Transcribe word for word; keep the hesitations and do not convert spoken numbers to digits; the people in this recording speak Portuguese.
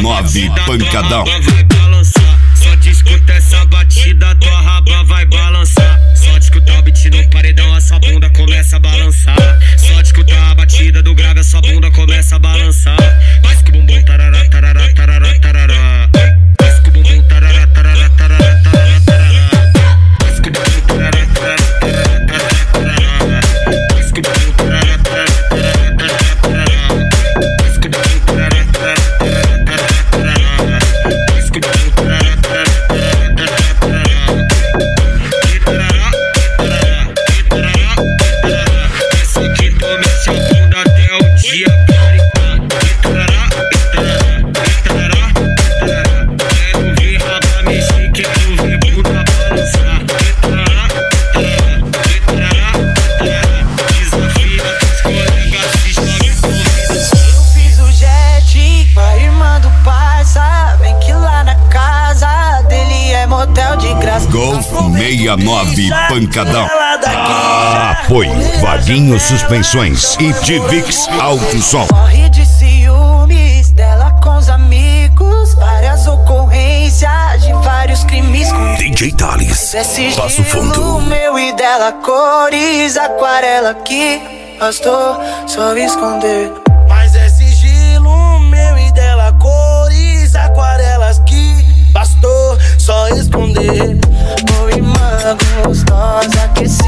nove Pancadão. Vai balançar, só te escuta essa batida, tua raba vai balançar. Só te escutar o beat no paredão, a sua bunda começa a balançar. Só te escutar a batida do grave, a sua bunda começa a balançar. Mas que o bumbum tarará, tarará, tarará, tarará. Mas que o bumbum tarará, tarará, tarará, tarará, tarará. Mas que o bumbum tarará, tarará, tarará, tarará. Mas que o bumbum tarará, tarará, tarará, tarará. Mas que o bumbum tarará, tarará, tarará, tarará. Mas que o bumbum tarará, tarará, tarará, tarará. E tarará, e tarará, e tarará, e tarará. Essa que tu mexe a bunda até o dia. E tarará, e tarará, e tarará, e tarará. Quero ver raba mexer, quero ver bunda balançar. E tarará, e tarará, e tarará. Desafia os colegas, se joga corrida. Eu fiz o jet com a irmã do parça. Vem que lá na casa dele é motel de graça. Golf sessenta e nove Pancadão. Ah, Apoio Vaguinho Suspensões e Divix Alto Som. Morre de ciúmes dela com os amigos. Várias ocorrências de vários crimes com D J Thales, Passo Fundo. meu e dela cores, aquarela que bastou só esconder. Mas é sigilo meu e dela cores, aquarelas que bastou só esconder. Oi, irmã gostosa que